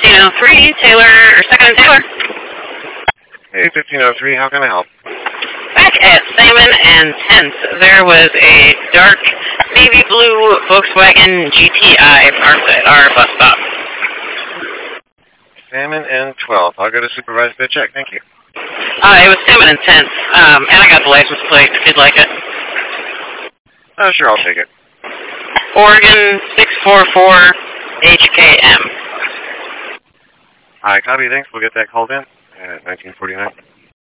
1503, Taylor, or 2nd and Taylor. Hey, 1503, how can I help? Back at Salmon and 10th, there was a dark navy blue Volkswagen GTI parked at our bus stop. Salmon and 12. I'll go to supervise the check. Thank you. It was Salmon and 10th, and I got the license plate if you'd like it. Sure, I'll take it. Oregon 644 HKM. Hi, copy, thanks. We'll get that called in at 1949.